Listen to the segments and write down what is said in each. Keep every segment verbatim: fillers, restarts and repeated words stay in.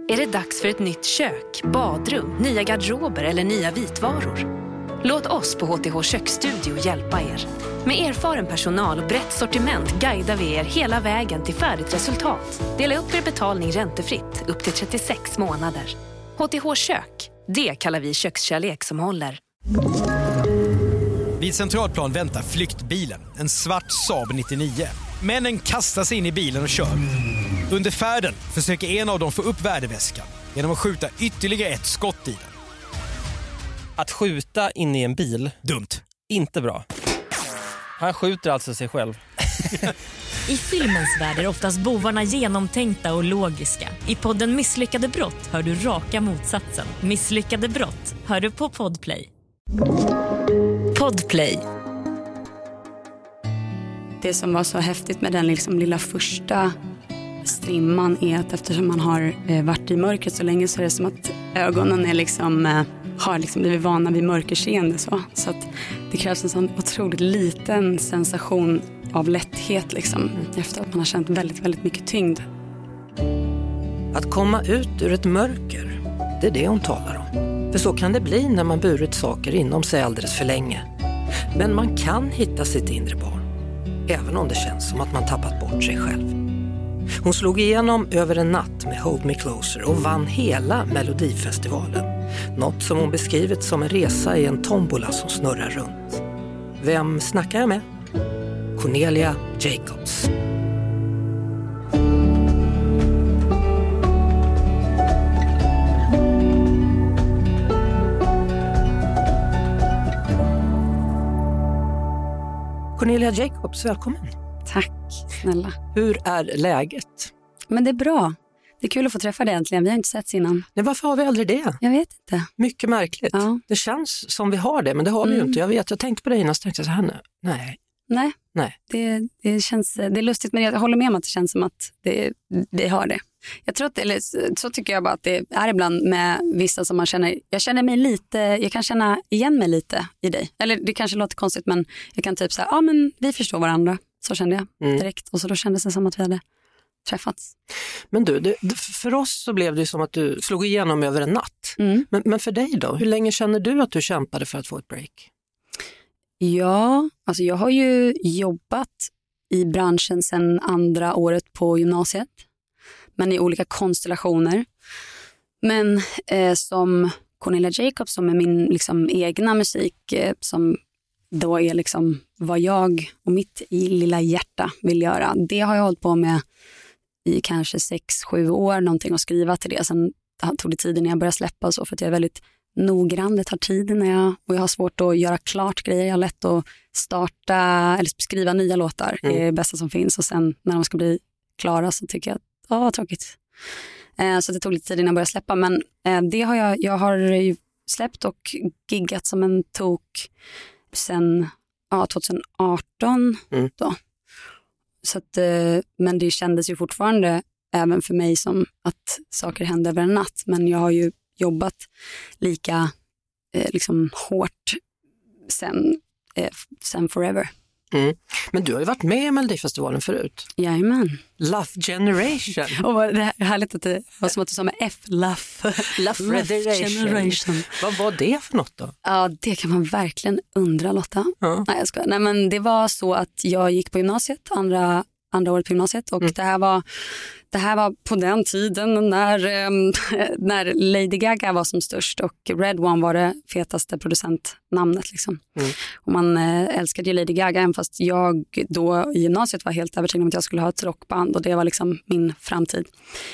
Är det dags för ett nytt kök, badrum, nya garderober eller nya vitvaror? Låt oss på H T H Köksstudio hjälpa er. Med erfaren personal och brett sortiment guidar vi er hela vägen till färdigt resultat. Dela upp er betalning räntefritt upp till trettiosex månader. H T H Kök, det kallar vi kökskärlek som håller. Vid Centralplan väntar flyktbilen, en svart Saab nittionio. Männen kastar sig in i bilen och kör. Under färden försöker en av dem få upp värdeväskan genom att skjuta ytterligare ett skott i den. Att skjuta in i en bil, dumt. Inte bra. Han skjuter alltså sig själv. I filmens värld är oftast bovarna genomtänkta och logiska. I podden Misslyckade brott hör du raka motsatsen. Misslyckade brott hör du på Podplay. Podplay. Det som var så häftigt med den liksom lilla första strimman är att eftersom man har eh, varit i mörkret så länge så är det som att ögonen är liksom, eh, har liksom blivit vana vid mörkerseende. Så, så att det krävs en sån otroligt liten sensation av lätthet liksom, mm. efter att man har känt väldigt, väldigt mycket tyngd. Att komma ut ur ett mörker, det är det hon talar om. För så kan det bli när man burit saker inom sig alldeles för länge. Men man kan hitta sitt inre barn, även om det känns som att man tappat bort sig själv. Hon slog igenom över en natt med Hold Me Closer och vann hela Melodifestivalen. Något som hon beskrivit som en resa i en tombola som snurrar runt. Vem snackar jag med? Cornelia Jacobs. Cornelia Jacobs, välkommen. Tack, snälla. Hur är läget? Men det är bra. Det är kul att få träffa dig äntligen. Vi har inte sett innan. Nej, varför har vi aldrig det? Jag vet inte. Mycket märkligt. Ja. Det känns som vi har det, men det har vi mm. ju inte. Jag vet, jag tänkte på det innan, så tänkte jag så här nu. Nej. Nej, Nej. Det, det, känns, det är lustigt, men jag håller med om att det känns som att det, vi har det. Jag tror att, eller så tycker jag bara att det är ibland med vissa som man känner, jag känner mig lite, jag kan känna igen mig lite i dig. Eller det kanske låter konstigt, men jag kan typ säga, ja men vi förstår varandra. Så kände jag mm. direkt, och så då kändes det som att vi hade träffats. Men du, det, för oss så blev det som att du slog igenom över en natt. Mm. Men, men för dig då, hur länge känner du att du kämpade för att få ett break? Ja, alltså jag har ju jobbat i branschen sedan andra året på gymnasiet. Men i olika konstellationer. Men eh, som Cornelia Jacobs, som är min liksom, egna musik, eh, som då är liksom vad jag och mitt lilla hjärta vill göra. Det har jag hållit på med i kanske sex, sju år, någonting, att skriva till det. Sen tog det tiden när jag började släppa och så, för att jag är väldigt noggrann. Det tar tid när jag, och jag har svårt att göra klart grejer. Jag har lätt att starta eller skriva nya låtar. Mm. Det är det bästa som finns, och sen när de ska bli klara så tycker jag att ja, vad tråkigt. Eh, så det tog lite tid innan jag började släppa. Men eh, det har jag, jag har ju släppt och giggat som en tok sen ja, tjugoarton mm. då. Så att, eh, men det kändes ju fortfarande även för mig som att saker hände över en natt. Men jag har ju jobbat lika eh, liksom hårt sen, eh, sen forever. Mm. Men du har ju varit med i Melodifestivalen förut. Jajamän. Love Generation. Och det är härligt att det var som att du sa med F. Love, Love, Love Generation. Vad var det för något då? Ja, det kan man verkligen undra, Lotta. Ja. Nej, jag ska. Nej, men det var så att jag gick på gymnasiet, andra, andra året på gymnasiet. Och mm. det här var... Det här var på den tiden när, eh, när Lady Gaga var som störst och Red One var det fetaste producentnamnet. Liksom. Mm. Och man eh, älskade ju Lady Gaga, även fast jag då i gymnasiet var helt övertygad om att jag skulle ha ett rockband, och det var liksom min framtid.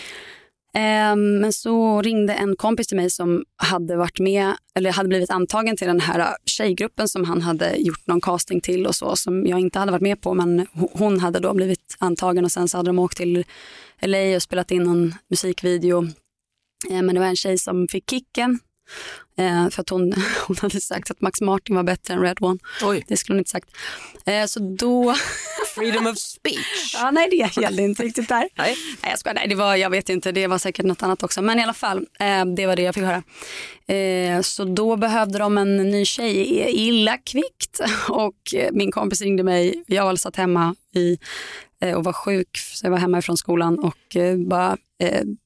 Eh, men så ringde en kompis till mig som hade varit med, eller hade blivit antagen till den här tjejgruppen som han hade gjort någon casting till och så, som jag inte hade varit med på, men hon hade då blivit antagen, och sen så hade de åkt till L A och spelat in en musikvideo. Eh, men det var en tjej som fick kicken. Eh, för att hon, hon hade sagt att Max Martin var bättre än Red One. Oj. Det skulle hon inte sagt. Eh, så då... Freedom of speech. Ja, nej, det gällde inte riktigt där. Nej, nej, jag skojar, nej, det var, jag vet inte, det var säkert något annat också. Men i alla fall, eh, det var det jag fick höra. Eh, så då behövde de en ny tjej illa kvickt. Och eh, min kompis ringde mig. Jag var satt hemma i, eh, och var sjuk, så jag var hemma ifrån skolan. Och eh, bara... Eh,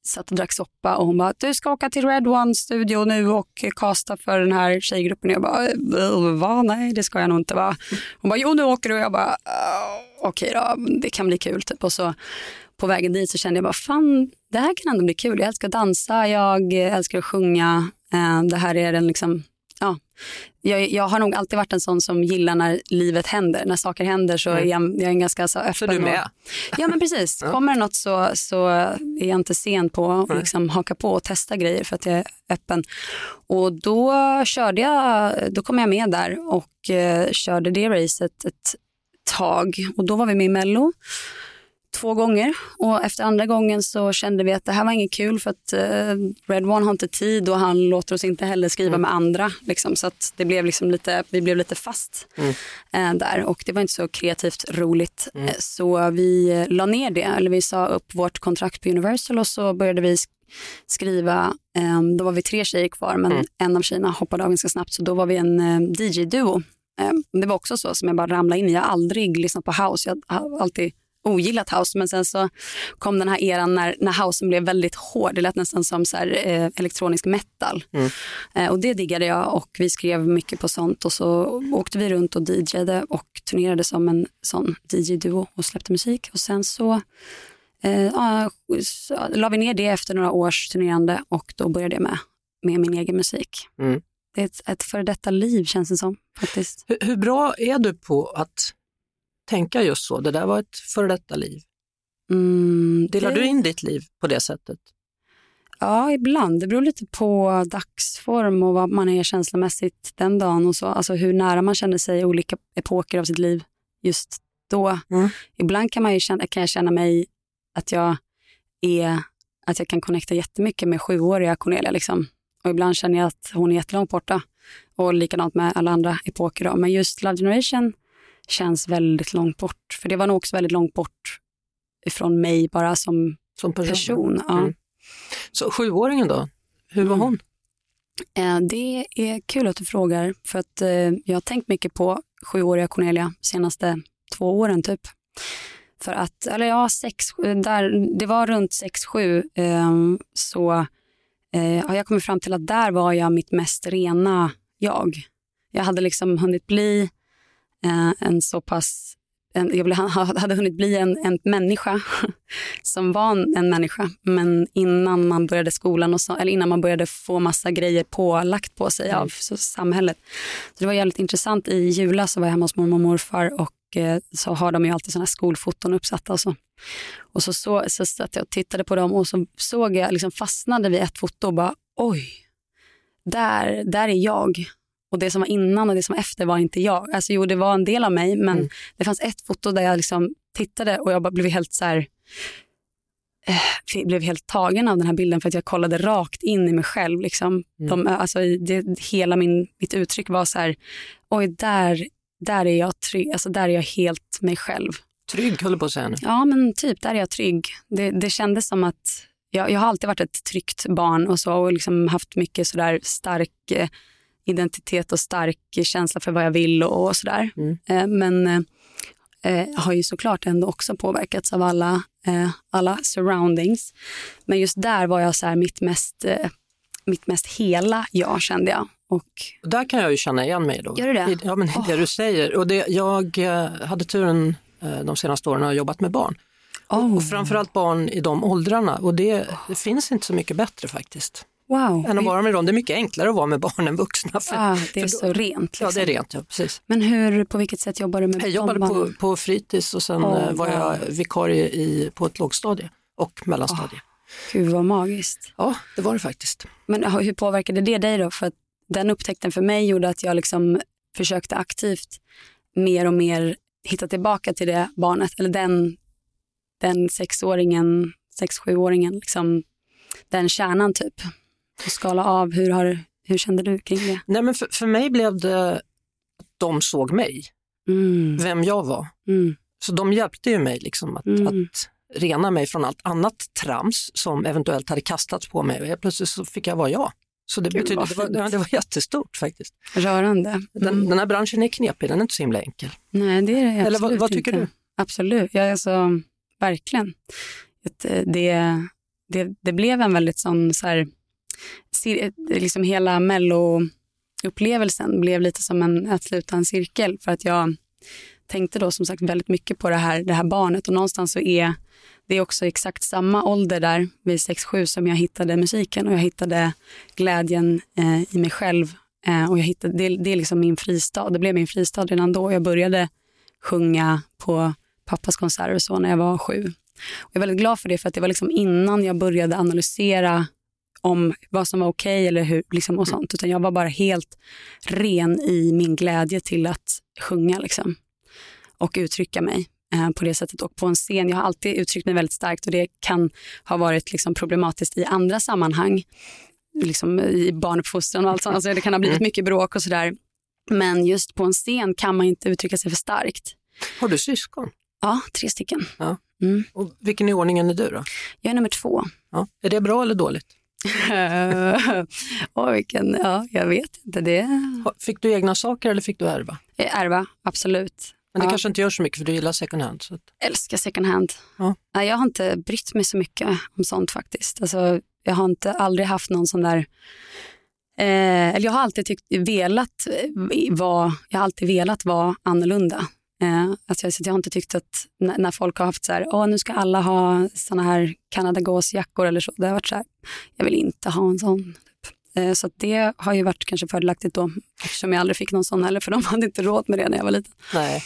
satt och drack soppa och hon bara, du ska åka till Red One Studio nu och casta för den här tjejgruppen. Och jag bara, va? Nej, det ska jag nog inte vara. Hon bara, jo nu åker du. Och jag bara, okej då, det kan bli kul typ. Och så på vägen dit så kände jag bara, fan, det här kan ändå bli kul. Jag älskar att dansa, jag älskar att sjunga. Det här är den liksom, ja. Jag, jag har nog alltid varit en sån som gillar när livet händer. När saker händer så är jag, jag är en ganska så öppen. Så du är med? Och, ja men precis. Kommer det något så, så är jag inte sen på att liksom haka på och testa grejer för att jag är öppen. Och då körde jag, då kom jag med där och eh, körde det racet ett tag. Och då var vi med i Mello två gånger. Och efter andra gången så kände vi att det här var inget kul för att eh, Red One har inte tid och han låter oss inte heller skriva mm. med andra. Liksom, så att det blev liksom lite, vi blev lite fast mm. eh, där och det var inte så kreativt roligt. Mm. Eh, så vi la ner det, eller vi sa upp vårt kontrakt på Universal och så började vi skriva. Eh, då var vi tre tjejer kvar men mm. en av tjejerna hoppade av ganska snabbt så då var vi en eh, D J-duo. Eh, det var också så som jag bara ramlade in i. Jag har aldrig lyssnat på house, jag har alltid ogillat house, men sen så kom den här eran när, när housen blev väldigt hård. Det lät nästan som så här, eh, elektronisk metal. Mm. Eh, och det diggade jag och vi skrev mycket på sånt och så åkte vi runt och D Jade och turnerade som en sån D J-duo och släppte musik. Och sen så, eh, ja, så la vi ner det efter några års turnerande och då började jag med, med min egen musik. Mm. Det är ett, ett för detta liv känns det som faktiskt. Hur, hur bra är du på att tänka just så? Det där var ett före detta liv. Mm, Delar det... du in ditt liv på det sättet? Ja, ibland. Det beror lite på dagsform och vad man är känslomässigt den dagen och så. Alltså hur nära man känner sig i olika epoker av sitt liv just då. Mm. Ibland kan, man ju känna, kan jag känna mig att jag är att jag kan connecta jättemycket med sjuåriga Cornelia liksom. Och ibland känner jag att hon är jättelångt borta. Och likadant med alla andra epoker då. Men just Love Generation känns väldigt långt bort. För det var nog också väldigt långt bort ifrån mig bara som, som person. person ja. Mm. Så sjuåringen då? Hur var hon? Eh, det är kul att du frågar. För att eh, jag har tänkt mycket på sjuåriga Cornelia senaste två åren typ. För att, eller ja, sex, där, det var runt sex sju eh, så eh, har jag kommit fram till att där var jag mitt mest rena jag. Jag hade liksom hunnit bli eh, en så pass, en, jag hade hunnit bli en, en människa som var en, en människa. Men innan man började skolan och så, eller innan man började få massa grejer pålagt på sig av så, samhället. Så det var jävligt intressant. I jula så var jag hemma hos mormor och morfar och så har de ju alltid såna här skolfoton uppsatta och så. Och så, så, så satt jag och tittade på dem och så såg jag, liksom fastnade vid ett foto och bara, oj, där, där är jag. Och det som var innan och det som var efter var inte jag. Alltså jo, det var en del av mig, men mm. det fanns ett foto där jag liksom tittade och jag bara blev helt så här, eh, blev helt tagen av den här bilden för att jag kollade rakt in i mig själv. Liksom. Mm. De, alltså, det, hela min, mitt uttryck var så här, oj, där Där är jag trygg, alltså där är jag helt mig själv. Trygg håller på att säga nu. Ja men typ, där är jag trygg. Det, det kändes som att jag, jag har alltid varit ett tryggt barn och så och liksom haft mycket sådär stark eh, identitet och stark känsla för vad jag vill och, och sådär. Mm. Eh, men eh, har ju såklart ändå också påverkats av alla, eh, alla surroundings. Men just där var jag så här mitt mest, eh, mitt mest hela jag kände jag. Och där kan jag ju känna igen mig då. Gör du det? Ja, men oh. det du säger. Och det, jag hade turen de senaste åren att jobbat med barn. Oh. Och framförallt barn i de åldrarna. Och det, det finns inte så mycket bättre faktiskt. Wow. Än att vara med dem. Det är mycket enklare att vara med barn än vuxna. För, ah, det är för så då, rent. Liksom. Ja, det är rent, ja, precis. Men hur, på vilket sätt jobbar du med Jag jobbade på, på fritids och sen oh, var jag wow. vikarie i, på ett lågstadie och mellanstadie. Oh. Gud vad magiskt. Ja, det var det faktiskt. Men hur påverkade det dig då? För att den upptäckten för mig gjorde att jag liksom försökte aktivt mer och mer hitta tillbaka till det barnet. Eller den, den sexåringen, sex, sjuåringen, liksom, den kärnan typ. Och skala av, hur, har, hur kände du kring det? Nej, men för, för mig blev det att de såg mig. Mm. Vem jag var. Mm. Så de hjälpte ju mig liksom att, mm. att rena mig från allt annat trams som eventuellt hade kastats på mig. Och plötsligt så fick jag vara jag. Så det Gud, betyder, det, var, det var jättestort faktiskt. Rörande. Mm. Den, den här branschen är knepig, den är inte så himla enkel. Nej, det är det absolut. Eller vad, vad tycker inte. du? Absolut, jag är så, verkligen. Det, det, det blev en väldigt sån så här, liksom hela mello-upplevelsen blev lite som en, att sluta en cirkel, för att jag tänkte då som sagt väldigt mycket på det här, det här barnet, och någonstans så är det är också exakt samma ålder där vid sex sju som jag hittade musiken, och jag hittade glädjen eh, i mig själv, eh, och jag hittade, det, det är liksom min fristad, det blev min fristad redan då. Jag började sjunga på pappas konserter och så när jag var sju. Och jag är väldigt glad för det, för att det var liksom innan jag började analysera om vad som var okej eller hur, liksom, och sånt, utan jag var bara helt ren i min glädje till att sjunga liksom, och uttrycka mig eh, på det sättet. Och på en scen, jag har alltid uttryckt mig väldigt starkt, och det kan ha varit liksom problematiskt i andra sammanhang, liksom i barnuppfostran och allt sånt. Alltså, det kan ha blivit mycket bråk och sådär, men just på en scen kan man inte uttrycka sig för starkt. Har du syskon? Ja, tre stycken. Ja. Mm. Och vilken i ordningen är du då? Jag är nummer två. Ja. Är det bra eller dåligt? oh, vilken, ja, jag vet inte det. Fick du egna saker eller fick du ärva? Ärva, absolut. Men det ja. kanske inte gör så mycket, för du gillar second hand. Så att... Älskar second hand. Ja. Nej, jag har inte brytt mig så mycket om sånt faktiskt. Alltså, jag har inte aldrig haft någon sån där... Eh, eller jag har alltid tyckt, velat vara, jag har alltid velat vara annorlunda. Eh, alltså jag, jag har inte tyckt att när, när folk har haft så här, åh, nu ska alla ha såna här Canada-gåsjackor eller så. Det har varit så här, jag vill inte ha en sån. Typ. Eh, så att det har ju varit kanske fördelaktigt då, eftersom jag aldrig fick någon sån heller, för de hade inte råd med det när jag var liten. Nej,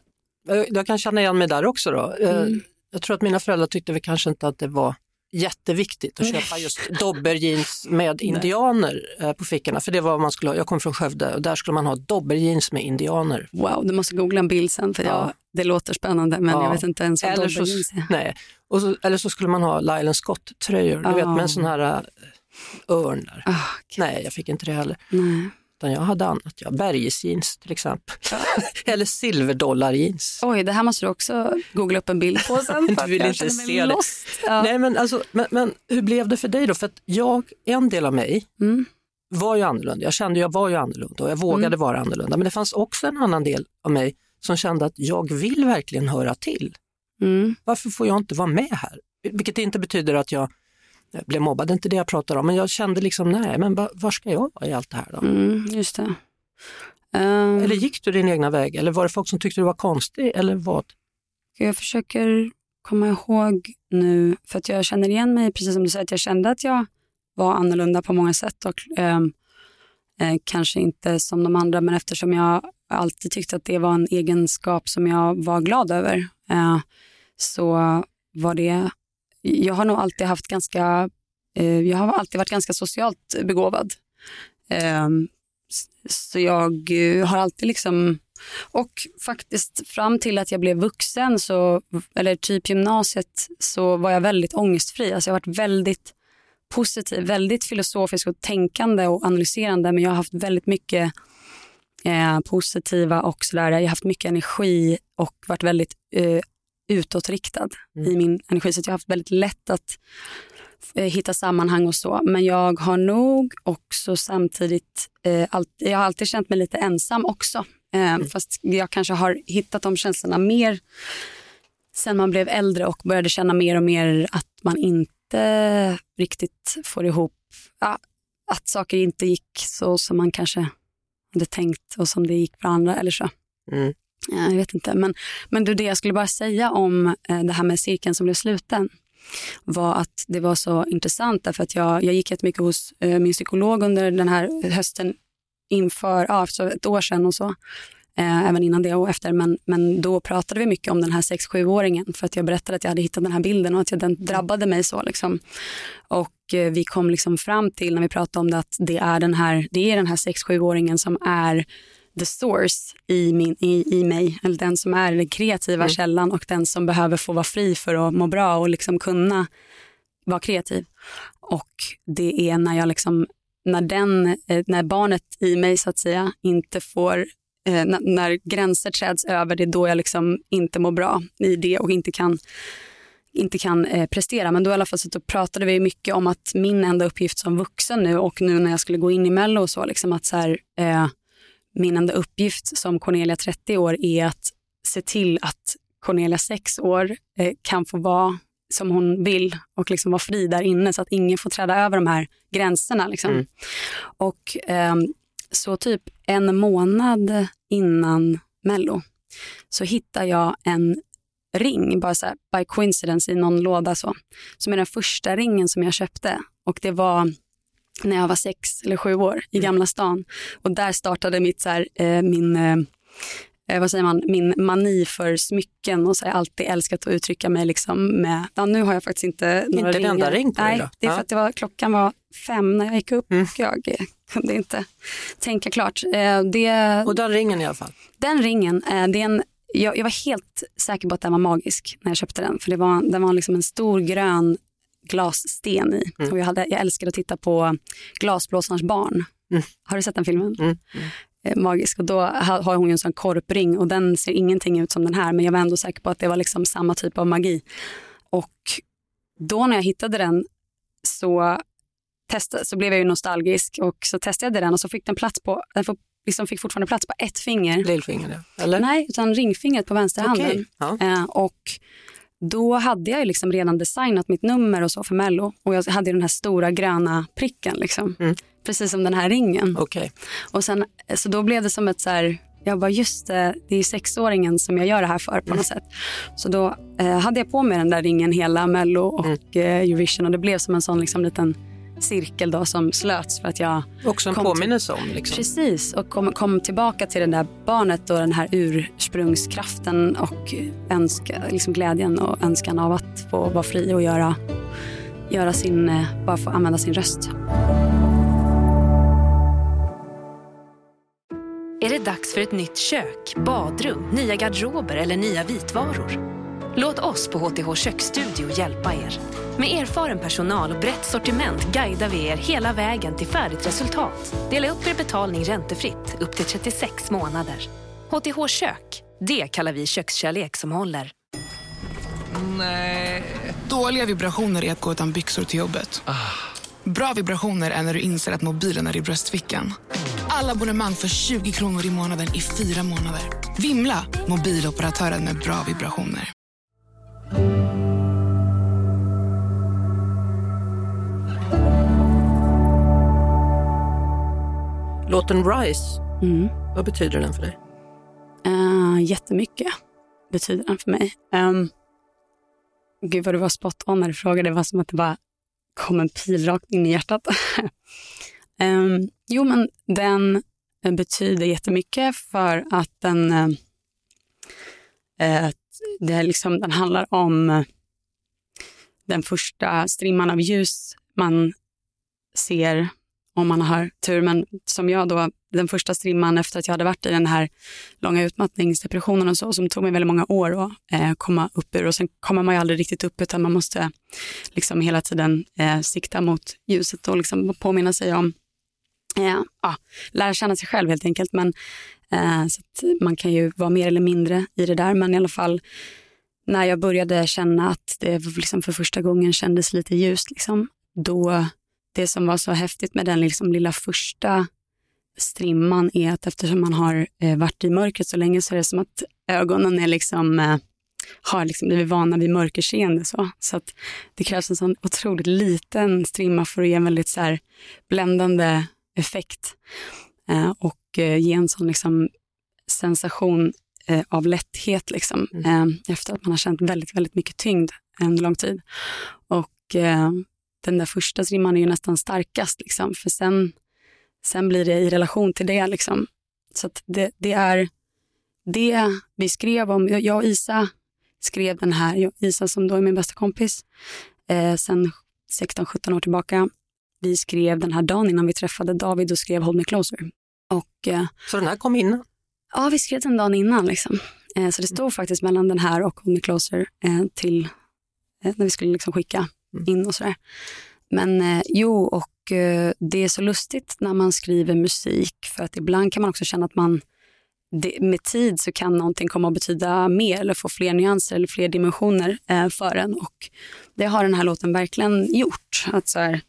jag kan känna igen mig där också då. Mm. Jag tror att mina föräldrar tyckte vi kanske inte att det var jätteviktigt att köpa just dobberjeans med indianer på fickorna, för det var vad man skulle ha. Jag kom från Skövde och där skulle man ha dobberjeans med indianer. Wow, du måste googla en bild sen, för ja. jag, det låter spännande, men ja. jag vet inte ens vad dobberjeans är. Nej, och så, eller så skulle man ha Lylan Scott-tröjor, du oh. vet, med en sån här uh, örn där. Oh, okay. Nej, jag fick inte det heller. Nej. Utan jag hade annat, ja, bergesjeans till exempel. Eller silverdollarjeans. Oj, det här måste du också googla upp en bild på sen. Du vill inte se det. Ja. Nej, men, alltså, men, men hur blev det för dig då? För att jag, en del av mig mm. var ju annorlunda. Jag kände jag var ju annorlunda och jag vågade mm. vara annorlunda. Men det fanns också en annan del av mig som kände att jag vill verkligen höra till. Mm. Varför får jag inte vara med här? Vilket inte betyder att jag Jag blev mobbad, det är inte det jag pratar om, men jag kände liksom, nej, men var, var ska jag vara i allt det här då? Mm, just det. Um, eller gick du din egna väg, eller var det folk som tyckte du var konstig, eller vad? Jag försöker komma ihåg nu, för att jag känner igen mig, precis som du säger, att jag kände att jag var annorlunda på många sätt, och um, eh, kanske inte som de andra, men eftersom jag alltid tyckte att det var en egenskap som jag var glad över, uh, så var det. Jag har nog alltid haft ganska, eh, jag har alltid varit ganska socialt begåvad. Eh, så jag eh, har alltid liksom, och faktiskt fram till att jag blev vuxen, så, eller typ gymnasiet, så var jag väldigt ångestfri. Alltså jag har varit väldigt positiv, väldigt filosofisk och tänkande och analyserande, men jag har haft väldigt mycket eh, positiva och sådär. Jag har haft mycket energi och varit väldigt eh, utåtriktad mm. i min energi, så jag har haft väldigt lätt att eh, hitta sammanhang och så, men jag har nog också samtidigt eh, alltid, jag har alltid känt mig lite ensam också, eh, mm. fast jag kanske har hittat de känslorna mer sen man blev äldre och började känna mer och mer att man inte riktigt får ihop, ja, att saker inte gick så som man kanske hade tänkt och som det gick för andra eller så. Mm. Jag vet inte, men, men det jag skulle bara säga om eh, det här med cirkeln som blev sluten var att det var så intressant, därför att jag, jag gick jättemycket hos eh, min psykolog under den här hösten inför, ja, för ett år sedan och så, eh, även innan det och efter, men, men då pratade vi mycket om den här sex sju-åringen, för att jag berättade att jag hade hittat den här bilden och att jag, den drabbade mig så liksom. Och eh, vi kom liksom fram till när vi pratade om det att det är den här, det är den här sex sju-åringen som är the source i, min, i, i mig, eller den som är den kreativa mm. källan, och den som behöver få vara fri för att må bra och liksom kunna vara kreativ. Och det är när jag liksom, när den, när barnet i mig så att säga inte får, eh, när, när gränser träds över, det är då jag liksom inte mår bra i det och inte kan inte kan eh, prestera. Men då i alla fall så pratade vi mycket om att min enda uppgift som vuxen nu, och nu när jag skulle gå in i Mello och så, liksom att så här, eh, min enda uppgift som Cornelia trettio år är att se till att Cornelia sex år eh, kan få vara som hon vill och liksom vara fri där inne så att ingen får träda över de här gränserna. Liksom. Mm. Och eh, så typ en månad innan Mello så hittar jag en ring, bara så här, by coincidence i någon låda så, som är den första ringen som jag köpte. Och det var när jag var sex eller sju år i Gamla stan. Och där startade mitt så här, eh, min... Eh, vad säger man, min mani för smycken och så har jag alltid älskat att uttrycka mig liksom med, ja nu har jag faktiskt inte några inte ringar. Den enda ring på dig då? Nej, det är för att det var, klockan var fem när jag gick upp mm. och jag kunde inte tänka klart. Det, och den ringen i alla fall? Den ringen, det är en, jag, jag var helt säker på att den var magisk när jag köpte den. För det var, den var liksom en stor grön glassten i. Mm. Och jag, hade, jag älskade att titta på Glasblåsarens barn. Mm. Har du sett den filmen? Mm. Mm. Magisk, och då har hon ju en sån korpring och den ser ingenting ut som den här, men jag var ändå säker på att det var liksom samma typ av magi. Och då när jag hittade den så testade, så blev jag ju nostalgisk och så testade jag den och så fick den plats på, den får, liksom fick fortfarande plats på ett finger. Lillfinger, eller? Nej, utan ringfingret på vänsterhanden. Okay. Ja. Eh, och då hade jag ju liksom redan designat mitt nummer och så för Mello. Och jag hade den här stora gröna pricken liksom. Mm. Precis som den här ringen. Okay. Och sen, så då blev det som ett så här, jag bara just det, det är ju sexåringen som jag gör det här för på något mm. sätt. Så då eh, hade jag på mig den där ringen hela Mello och mm. eh, Eurovision. Och det blev som en sån liksom liten cirkel då som slöts för att jag... Också en påminnelse om liksom. Precis, och kom, kom tillbaka till det där barnet och den här ursprungskraften och önska, liksom glädjen och önskan av att få vara fri och göra, göra sin, bara få använda sin röst. Är det dags för ett nytt kök, badrum, nya garderober eller nya vitvaror? Låt oss på H T H Köksstudio hjälpa er. Med erfaren personal och brett sortiment guidar vi er hela vägen till färdigt resultat. Dela upp er betalning räntefritt upp till trettiosex månader. H T H Kök, det kallar vi kökskärlek som håller. Nej. Dåliga vibrationer är att gå utan byxor till jobbet. Ah. Bra vibrationer är när du inser att mobilen är i bröstfickan. Alla abonnemang för tjugo kronor i månaden i fyra månader. Vimla, mobiloperatören med bra vibrationer. Låten Rise, mm. vad betyder den för dig? Uh, jättemycket betyder den för mig. Um, gud vad du var spot on när du frågade. Det var som att det bara kom en pil rakt in i hjärtat. um, jo men den betyder jättemycket för att den, uh, det är liksom, den handlar om uh, den första strimman av ljus man ser om man har tur, men som jag då, den första strimman efter att jag hade varit i den här långa utmattningsdepressionen och så, som tog mig väldigt många år att eh, komma upp ur, och sen kommer man ju aldrig riktigt upp utan man måste liksom hela tiden eh, sikta mot ljuset och liksom påminna sig om, eh, ja, lära känna sig själv helt enkelt, men eh, så att man kan ju vara mer eller mindre i det där, men i alla fall när jag började känna att det liksom för första gången kändes lite ljust liksom, då det som var så häftigt med den liksom lilla första strimman är att eftersom man har eh, varit i mörkret så länge så är det som att ögonen är liksom, eh, har liksom blivit vana vid mörkerseende. Så, så att det krävs en sån otroligt liten strimma för att ge en väldigt så här bländande effekt eh, och eh, ge en sån liksom sensation eh, av lätthet liksom, mm. eh, efter att man har känt väldigt, väldigt mycket tyngd en lång tid. Och eh, den där första strimman är ju nästan starkast liksom, för sen, sen blir det i relation till det liksom. Så att det, det är det vi skrev om. Jag och Isa skrev den här, jag, Isa som då är min bästa kompis eh, sen sexton sjutton år tillbaka. Vi skrev den här dagen innan vi träffade David och skrev Hold Me Closer. Och, eh, så den här kom innan? Ja, vi skrev den dagen innan liksom. Eh, så det stod mm. faktiskt mellan den här och Hold Me Closer eh, till eh, när vi skulle liksom skicka in och sådär. Men eh, jo, och eh, det är så lustigt när man skriver musik, för att ibland kan man också känna att man det, med tid så kan någonting komma att betyda mer eller få fler nyanser eller fler dimensioner eh, för en, och det har den här låten verkligen gjort. Att så här,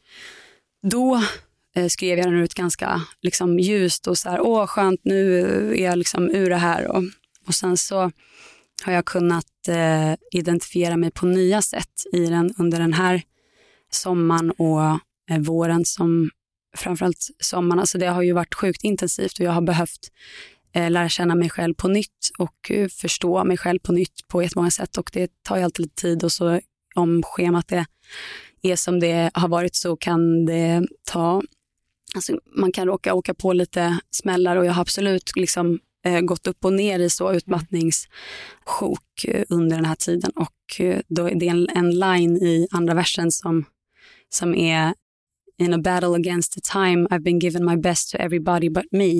då eh, skrev jag den ut ganska liksom ljust och så här, åh skönt, nu är jag liksom ur det här, och, och sen så har jag kunnat eh, identifiera mig på nya sätt i den under den här sommaren och eh, våren, som framförallt sommaren. Alltså det har ju varit sjukt intensivt och jag har behövt eh, lära känna mig själv på nytt och eh, förstå mig själv på nytt på jättemånga sätt, och det tar ju alltid lite tid, och så om schemat det är som det har varit så kan det ta, alltså man kan råka åka på lite smällar, och jag har absolut liksom eh, gått upp och ner i så utmattningssjok eh, under den här tiden, och eh, då är det en, en line i andra versen som, som är in a battle against the time I've been given my best to everybody but me.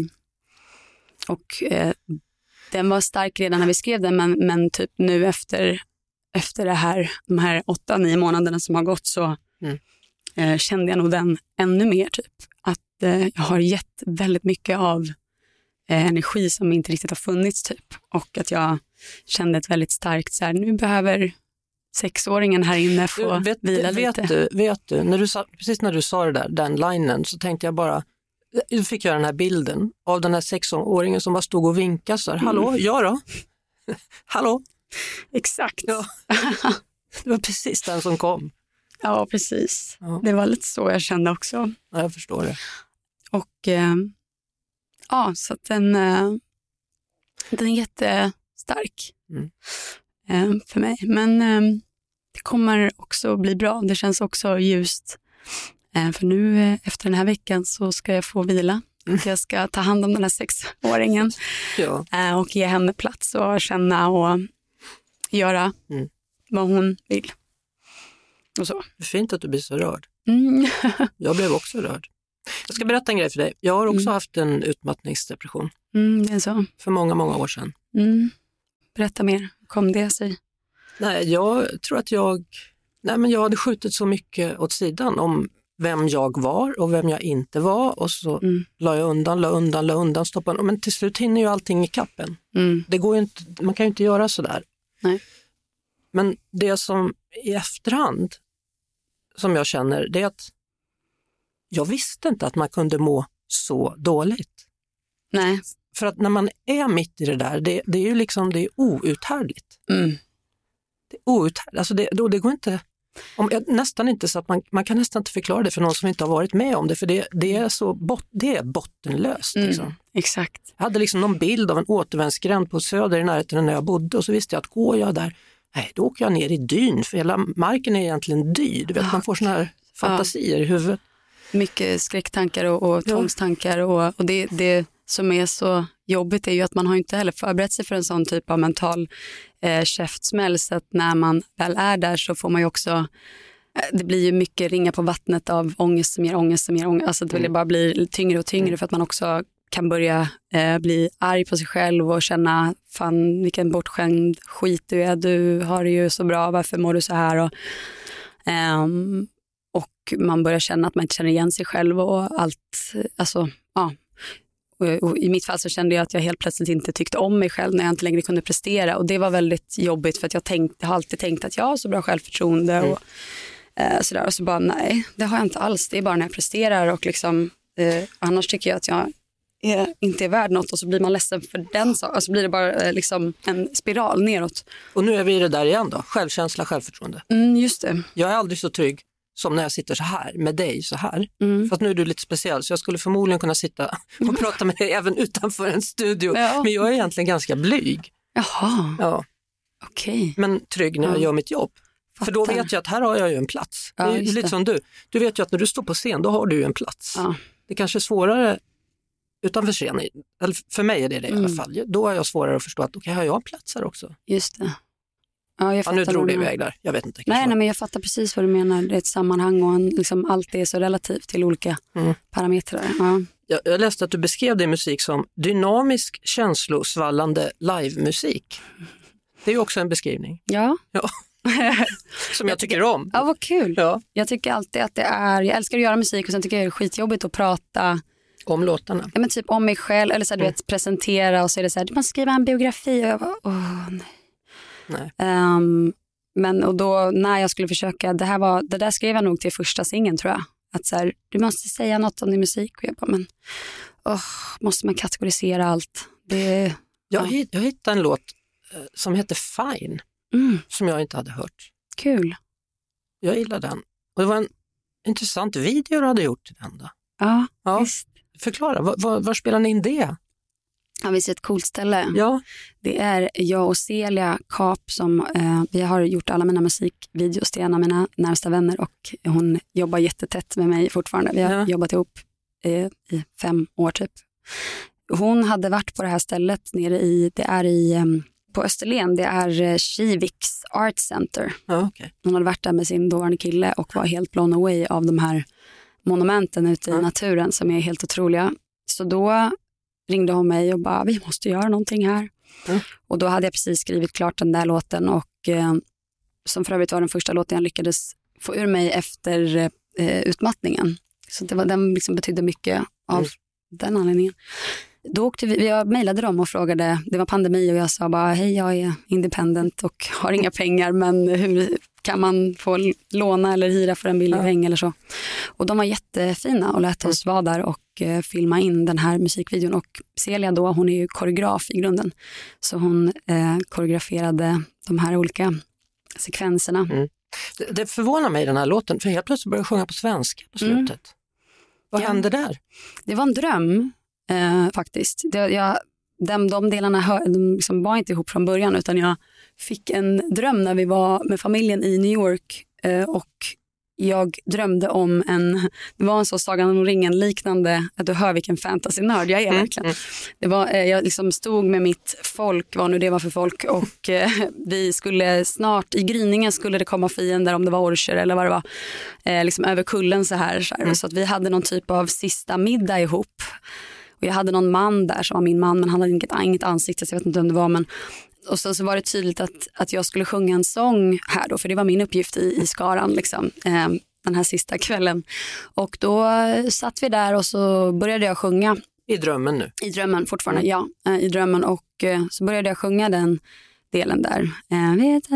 Och eh, den var stark redan när vi skrev den, men, men typ nu efter efter det här, de här åtta, nio månaderna som har gått, så mm. eh, kände jag nog den ännu mer typ. Att eh, jag har gett väldigt mycket av eh, energi som inte riktigt har funnits typ. Och att jag kände ett väldigt starkt så här, nu behöver sexåringen här inne få du, vet, vila vet lite. Du, vet du, när du sa, precis när du sa det där, den linen, så tänkte jag bara, du fick göra den här bilden av den här sexåringen som bara stod och vinkade så här, hallå, mm. ja då? Hallå? Exakt. Ja. Det var precis den som kom. Ja, precis. Ja. Det var lite så jag kände också. Ja, jag förstår det. Och eh, ja, så att den, eh, den är jättestark mm. eh, för mig. Men eh, det kommer också bli bra. Det känns också ljust. Eh, för nu eh, efter den här veckan så ska jag få vila. Mm. Jag ska ta hand om den här sexåringen ja. eh, och ge henne plats och känna och göra mm. vad hon vill. Och så. Det är fint att du blir så rörd. Mm. Jag blev också rörd. Jag ska berätta en grej för dig. Jag har också mm. haft en utmattningsdepression. Mm, det är så. För många, många år sedan. Mm. Berätta mer. Kom det sig? Nej, jag tror att jag... Nej, men jag hade skjutit så mycket åt sidan om vem jag var och vem jag inte var. Och så mm. la jag undan, la undan, la undan, stoppade. Men till slut hinner ju allting i kappen. Mm. Det går ju inte, man kan ju inte göra så där. Nej. Men det som i efterhand som jag känner, det är att jag visste inte att man kunde må så dåligt. Nej. För att när man är mitt i det där, det, det är ju liksom, det är outhärdligt. Mm. Det är outhärdligt. Alltså det, då, det går inte, om, nästan inte så att man, man kan nästan inte förklara det för någon som inte har varit med om det. För det, det är så bot, det är bottenlöst. Mm. Liksom. Exakt. Jag hade liksom någon bild av en återvändsgränd på Söder i närheten när jag bodde, och så visste jag att går jag där, nej, då åker jag ner i dyn, för hela marken är egentligen dyr. Du vet, oh, man får såna här fantasier ja. i huvudet. Mycket skräcktankar och, och tvångstankar och, och det, det som är så jobbigt är ju att man har inte heller förberett sig för en sån typ av mental eh, käftsmäll, så att när man väl är där så får man ju också, eh, det blir ju mycket ringa på vattnet av ångest som ger ångest som ger ångest, alltså det mm. bara blir tyngre och tyngre mm. för att man också kan börja eh, bli arg på sig själv och känna, fan vilken bortskämd skit du är, du har det ju så bra, varför mår du så här? Och, ehm, och man börjar känna att man inte känner igen sig själv och allt, alltså ja. Och, och i mitt fall så kände jag att jag helt plötsligt inte tyckte om mig själv när jag inte längre kunde prestera, och det var väldigt jobbigt för att jag, tänkt, jag har alltid tänkt att jag har så bra självförtroende mm. och eh, sådär, och så bara nej, det har jag inte alls, det är bara när jag presterar och liksom, eh, annars tycker jag att jag är, inte är värd något, och så blir man ledsen för den saken, och så blir det bara eh, liksom en spiral neråt. Och nu är vi i det där igen då, självkänsla, självförtroende. Mm, just det. Jag är aldrig så trygg som när jag sitter så här med dig så här. Mm. För att nu är du lite speciell, så jag skulle förmodligen kunna sitta och prata med dig även utanför en studio. Ja. Men jag är egentligen ganska blyg. Jaha. Ja. Okej. Okay. Men trygg när jag ja. gör mitt jobb. Fattar. För då vet jag att här har jag ju en plats. Ja, det är lite det. Som du. Du vet ju att när du står på scen, då har du ju en plats. Ja. Det är kanske svårare utanför scenen. Eller för mig är det det mm. i alla fall. Då är jag svårare att förstå att okej, okay, har jag en plats här också? Just det. Ja, jag ja, nu drog det iväg där. Jag vet inte. Nej, nej, men jag fattar precis vad du menar. Det är ett sammanhang och en, liksom, allt är så relativt till olika mm. parametrar. Ja. Jag, jag läste att du beskrev din musik som dynamisk, känslosvallande livemusik. Det är ju också en beskrivning. Ja. ja. Som jag, jag tycker, tycker om. Ja, vad kul. Ja. Jag tycker alltid att det är, jag älskar att göra musik, och sen tycker jag det är skitjobbigt att prata om låtarna. Ja, men typ om mig själv, eller så här, mm. du vet, presentera, och så är det så här, man skriver en biografi, och jag bara, åh nej. Nej. Um, men och då när jag skulle försöka, det här var, det där skrev jag nog till första singeln, tror jag, att så här, du måste säga något om din musik, och jag bara, men oh, måste man kategorisera allt? Det, jag, ja. jag hittade en låt som heter Fine. Mm. Som jag inte hade hört. Kul. Jag gillar den. Och det var en intressant video du hade gjort till den då. Ja, ja. visst. Förklara, var, var, var spelar ni in det? Ja, vi ser ett coolt ställe. Ja. Det är jag och Celia Kap som eh, vi har gjort alla mina musikvideos till en av mina närmsta vänner och hon jobbar jättetätt med mig fortfarande. Vi har ja. jobbat ihop eh, i fem år typ. Hon hade varit på det här stället nere i, det är i eh, på Österlen, det är eh, Kiviks Art Center. Ja, okay. Hon hade varit där med sin dåvarande kille och var helt blown away av de här monumenten ute i ja. naturen som är helt otroliga. Så då ringde hon mig och bara, vi måste göra någonting här. Mm. Och då hade jag precis skrivit klart den där låten och eh, som för övrigt var den första låten jag lyckades få ur mig efter eh, utmattningen. Så det var, den liksom betydde mycket av mm. den anledningen. Då åkte vi, jag mejlade dem och frågade, det var pandemi och jag sa bara, hej jag är independent och har inga pengar men hur kan man få låna eller hyra för en billig ja. peng eller så. Och de var jättefina och lät oss vara där och eh, filma in den här musikvideon. Och Celia då, hon är ju koreograf i grunden. Så hon eh, koreograferade de här olika sekvenserna. Mm. Det, det förvånar mig den här låten, för helt plötsligt började sjunga på svenska på slutet. Mm. Vad ja. hände där? Det var en dröm eh, faktiskt. Det, jag, de, de delarna hör, de liksom var inte ihop från början utan jag fick en dröm när vi var med familjen i New York eh, och jag drömde om en, det var en så Sagan om ringen liknande, att du hör vilken fantasy-nörd jag är mm, verkligen. Mm. Det var, eh, jag liksom stod med mitt folk, vad nu det var för folk och eh, vi skulle snart, i gryningen skulle det komma fiender om det var orcher eller vad det var, eh, liksom över kullen så här, så, här. Mm. Så att vi hade någon typ av sista middag ihop och jag hade någon man där som var min man men han hade inget, inget ansikte så jag vet inte vem det var men och sen så var det tydligt att, att jag skulle sjunga en sång här då, för det var min uppgift i, i skaran liksom, eh, den här sista kvällen. Och då satt vi där och så började jag sjunga. I drömmen nu? I drömmen fortfarande, mm. ja. Eh, I drömmen och eh, så började jag sjunga den delen där. Eh,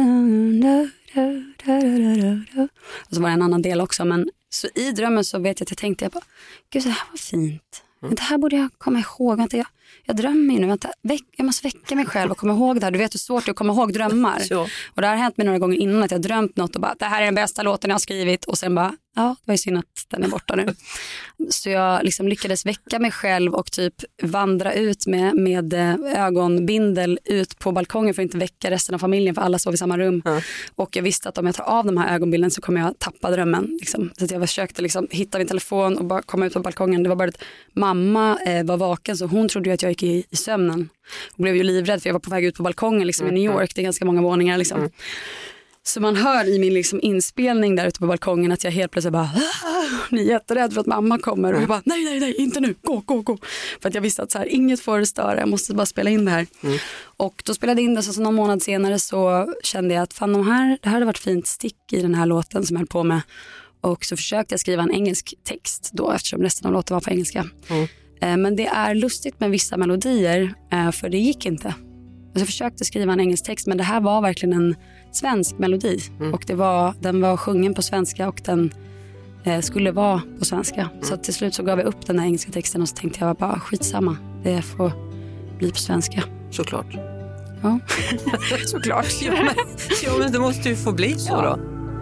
och så var det en annan del också, men så i drömmen så vet jag att jag tänkte, jag bara, gud det här var fint. Mm. Det här borde jag komma ihåg. Vänta, jag, jag drömmer ju nu. Vänta, väck, jag måste väcka mig själv och komma ihåg det här. Du vet hur svårt det är att komma ihåg drömmar. Så. Och det har hänt mig några gånger innan att jag drömt något och bara, det här är den bästa låten jag har skrivit. Och sen bara, ja, det var ju synd att den är borta nu. Så jag liksom lyckades väcka mig själv och typ vandra ut med, med ögonbindel ut på balkongen för att inte väcka resten av familjen, för alla sov i samma rum. Mm. Och jag visste att om jag tar av de här ögonbilden så kommer jag tappa drömmen. Liksom. Så att jag försökte liksom hitta min telefon och bara komma ut på balkongen. Det var bara att mamma eh, var vaken så hon trodde ju att jag gick i, i sömnen. Och blev ju livrädd för jag var på väg ut på balkongen liksom, mm. i New York. Det är ganska många våningar liksom. Mm. Så man hör i min liksom inspelning där ute på balkongen att jag helt plötsligt bara, ni är jätterädd för att mamma kommer. Och jag bara, nej, nej, nej, inte nu, gå, gå, gå. För att jag visste att så här, inget får störa, jag måste bara spela in det här. Mm. Och då spelade jag in det, så, så någon månad senare så kände jag att fan, de här, det här hade varit fint stick i den här låten som jag höll på med. Och så försökte jag skriva en engelsk text då, eftersom resten av låten var på engelska. Mm. Men det är lustigt med vissa melodier, för det gick inte. Jag försökte skriva en engelsk text, men det här var verkligen en svensk melodi. Mm. Och det var, den var sjungen på svenska och den eh, skulle vara på svenska. Mm. Så till slut så gav jag upp den här engelska texten och så tänkte jag bara, skitsamma, det får bli på svenska. Såklart. Ja, såklart. Jo, men, jo, men det måste ju få bli så ja. då.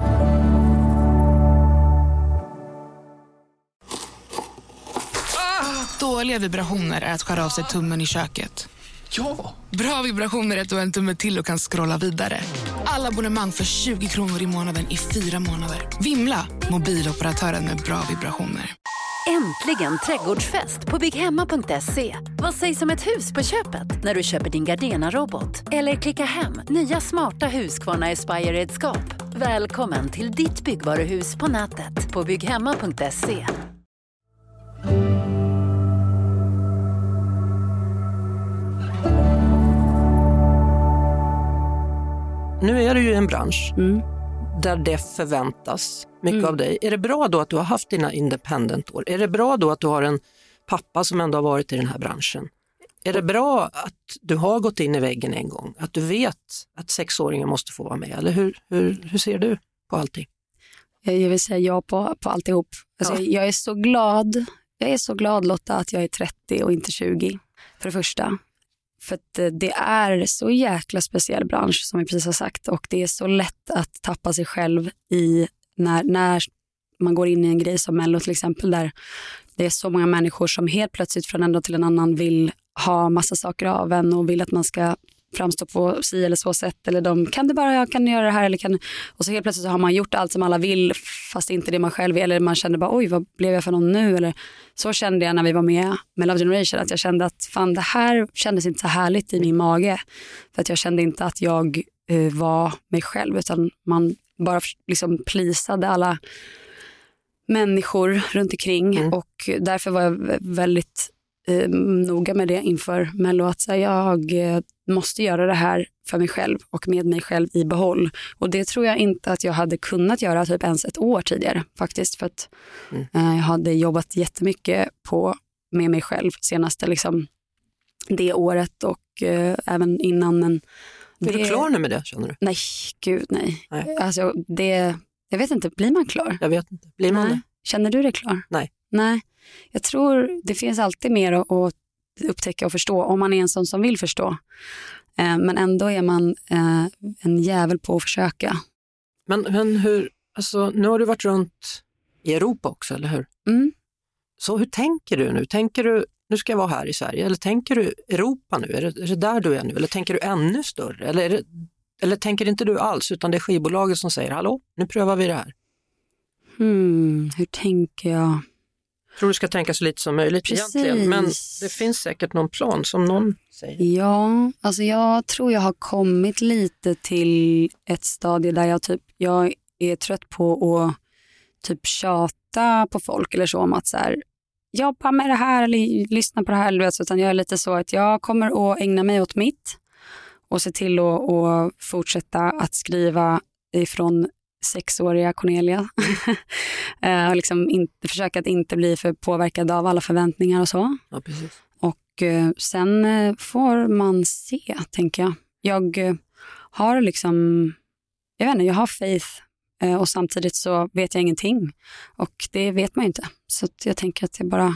Dåliga vibrationer är att skära av sig tummen i köket. Ja! Bra vibrationer är att du har en tumme till och kan scrolla vidare. Alla abonnemang för tjugo kronor i månaden i fyra månader. Vimla! Mobiloperatören med bra vibrationer. Äntligen trädgårdsfest på bygghemma punkt se. Vad sägs om ett hus på köpet när du köper din Gardena-robot? Eller klicka hem nya smarta Husqvarna Aspire-redskap. Välkommen till ditt byggvaruhus på nätet på bygghemma punkt se. Nu är du ju i en bransch mm. där det förväntas mycket mm. av dig. Är det bra då att du har haft dina independent-år? Är det bra då att du har en pappa som ändå har varit i den här branschen? Är det bra att du har gått in i väggen en gång? Att du vet att sexåringen måste få vara med? Eller hur, hur, hur ser du på allting? Jag vill säga ja på, på alltihop. Alltså, ja. Jag är så glad. Jag är så glad, Lotta, att jag är trettio och inte tjugo. För det första. För att det är så jäkla speciell bransch som vi precis har sagt. Och det är så lätt att tappa sig själv i när, när man går in i en grej som Mello till exempel. Där det är så många människor som helt plötsligt från en dag till en annan vill ha massa saker av en. Och vill att man ska framstå på si eller så sätt. Eller de kan det bara, jag kan göra det här. Eller kan... Och så helt plötsligt så har man gjort allt som alla vill. Fast inte det man själv vill. Eller man kände bara, oj vad blev jag för någon nu? Eller så kände jag när vi var med med Love Generation. Att jag kände att fan det här kändes inte så härligt i min mage. För att jag kände inte att jag uh, var mig själv. Utan man bara liksom plisade alla människor runt omkring. Mm. Och därför var jag väldigt eh, noga med det inför Mello. Att säga, jag eh, måste göra det här för mig själv och med mig själv i behåll. Och det tror jag inte att jag hade kunnat göra typ ens ett år tidigare faktiskt. För att mm. eh, jag hade jobbat jättemycket på med mig själv senaste liksom, det året och eh, även innan. Men det... Är du klar nu med det, känner du? Nej, gud nej. nej. Alltså det... Jag vet inte, blir man klar? Jag vet inte, blir man Nej. det? Känner du dig klar? Nej. Nej, jag tror det finns alltid mer att, att upptäcka och förstå om man är en sån som vill förstå. Eh, men ändå är man eh, en jävel på att försöka. Men, men hur, alltså nu har du varit runt i Europa också, eller hur? Mm. Så hur tänker du nu? Tänker du, nu ska jag vara här i Sverige, eller tänker du Europa nu? Är det, är det där du är nu? Eller tänker du ännu större? Eller är det... Eller tänker inte du alls, utan det är skivbolaget som säger, hallå, nu prövar vi det här. Hmm, hur tänker jag? Jag tror du ska tänka så lite som möjligt Precis. egentligen. Men det finns säkert någon plan som någon säger. Ja, alltså jag tror jag har kommit lite till ett stadie där jag typ, jag är trött på att typ tjata på folk eller så om att så här, jobba med det här eller lyssna på det här. Vet, utan jag är lite så att jag kommer att ägna mig åt mitt. Och se till att, att fortsätta att skriva ifrån sexåriga Cornelia. och liksom inte, försöka att inte bli för påverkad av alla förväntningar och så. Ja, precis. Och eh, sen eh, får man se, tänker jag. Jag eh, har liksom, jag vet inte, jag har faith. Eh, och samtidigt så vet jag ingenting. Och det vet man ju inte. Så att jag tänker att jag bara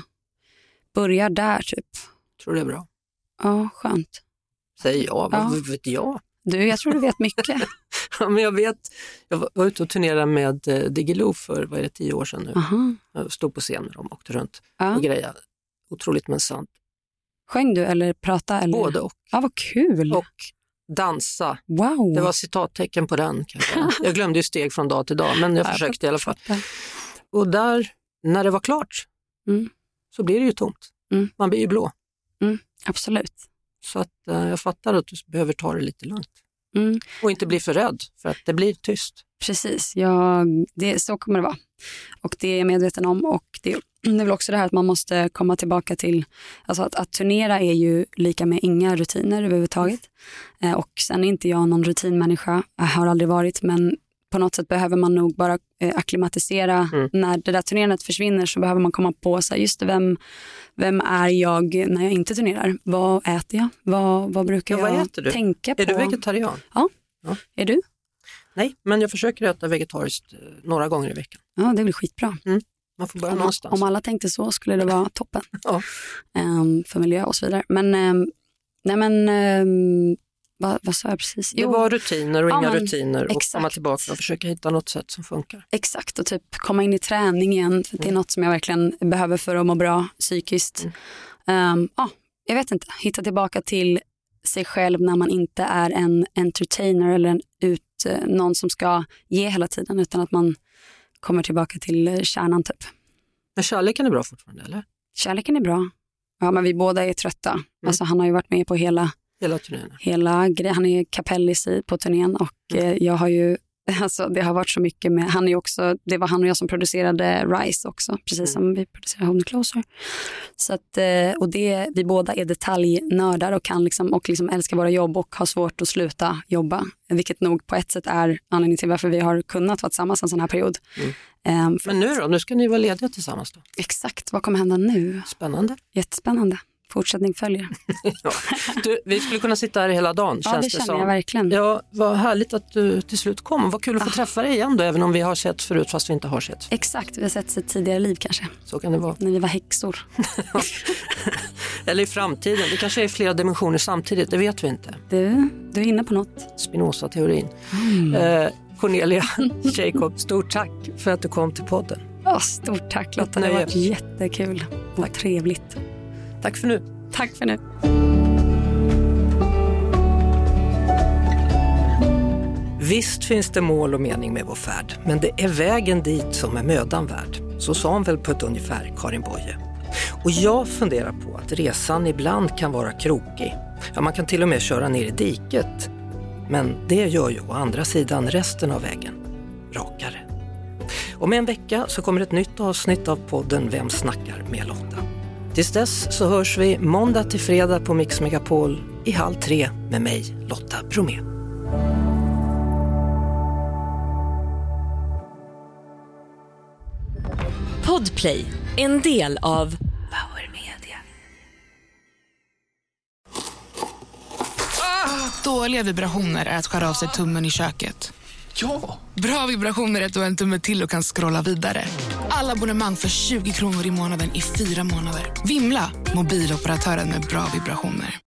börjar där typ. Tror det är bra. Ja, skönt. Säger jag, vad ja. vet jag? Du, jag tror du vet mycket. ja, men jag vet, jag var ute och turnerade med eh, Diggiloo för, vad är det, tio år sedan nu. Aha. Jag stod på scen med dem, åkte runt ja. och grejade. Otroligt men sant. Sjöng du eller prata? Eller? Både och. Ja, vad kul. Och dansa. Wow. Det var citattecken på den. Jag. jag glömde ju steg från dag till dag, men jag ja, försökte jag i alla fall. Fattar. Och där, när det var klart, mm. så blir det ju tomt. Mm. Man blir ju blå. Mm. Absolut. Så att uh, jag fattar att du behöver ta det lite lugnt. Mm. Och inte bli för rädd, för att det blir tyst. Precis, jag, det, så kommer det vara. Och det är jag medveten om. Och det, det är väl också det här att man måste komma tillbaka till, alltså att, att turnera är ju lika med inga rutiner överhuvudtaget. Eh, och sen är inte jag någon rutinmänniska, jag har aldrig varit, men på något sätt behöver man nog bara eh, akklimatisera. Mm. När det där turnerandet försvinner så behöver man komma på sig, just det, vem, vem är jag när jag inte turnerar? Vad äter jag? Vad, vad brukar ja, jag vad äter du? tänka på? Är du vegetarian? Ja. ja. Är du? Nej, men jag försöker äta vegetariskt några gånger i veckan. Ja, det blir skitbra. Mm. Man får börja om, någonstans. Om alla tänkte så skulle det vara toppen. ja. um, för miljö och så vidare. Men, um, nej men, um, vad, vad sa jag precis? Det jo. var rutiner och ja, inga men, rutiner och exakt. komma tillbaka och försöka hitta något sätt som funkar. Exakt, och typ komma in i träning igen. För mm. det är något som jag verkligen behöver för att må bra psykiskt. Mm. Um, ja, jag vet inte. Hitta tillbaka till sig själv när man inte är en entertainer eller en ut, någon som ska ge hela tiden, utan att man kommer tillbaka till kärnan typ. Men kärleken är bra fortfarande, eller? Kärleken är bra. Ja, men vi båda är trötta. Mm. Alltså han har ju varit med på hela hela turnén. Hela grejen. Han är kapellis på turnén och mm. eh, jag har ju alltså det har varit så mycket med, han är också, det var han och jag som producerade Rise också, precis mm. som vi producerade Home Closer. Så att, och det, vi båda är detaljnördar och kan liksom, och liksom älska våra jobb och har svårt att sluta jobba. Vilket nog på ett sätt är anledningen till varför vi har kunnat vara tillsammans en sån här period. Mm. Um, Men nu då? Nu ska ni vara lediga tillsammans då? Exakt, vad kommer hända nu? Spännande. Jättespännande. Fortsättning följer. ja. Du, vi skulle kunna sitta här hela dagen. Ja, känns det känner det som. jag verkligen. Ja, vad härligt att du till slut kom. Vad kul att få ah. träffa dig igen då, även om vi har sett förut fast vi inte har sett. Exakt, vi har sett sitt tidigare liv kanske. Så kan det vara. När vi var häxor. Eller i framtiden. Det kanske är flera dimensioner samtidigt, det vet vi inte. Du, du är inne på något. Spinoza-teorin. Mm. Eh, Cornelia Jacob, stort tack för att du kom till podden. Ja, stort tack Lotta, det har varit jättekul och tack. Trevligt. Tack för nu. Tack för nu. Visst finns det mål och mening med vår färd, men det är vägen dit som är mödan värd. Så sa hon väl på ett ungefär, Karin Boye. Och jag funderar på att resan ibland kan vara krokig. Ja, man kan till och med köra ner i diket. Men det gör ju å andra sidan resten av vägen rakare. Om en vecka så kommer ett nytt avsnitt av podden Vem snackar med Lotta. Tills dess så hörs vi måndag till fredag på Mix Megapol i halv tre med mig, Lotta Bromé. Podplay, en del av Power Media. Ah, dåliga vibrationer är att skära av sig tummen i köket. Ja! Bra vibrationer är att du har en tumme till och kan scrolla vidare. Alla abonnemang för tjugo kronor i månaden i fyra månader. Vimla, mobiloperatören med bra vibrationer.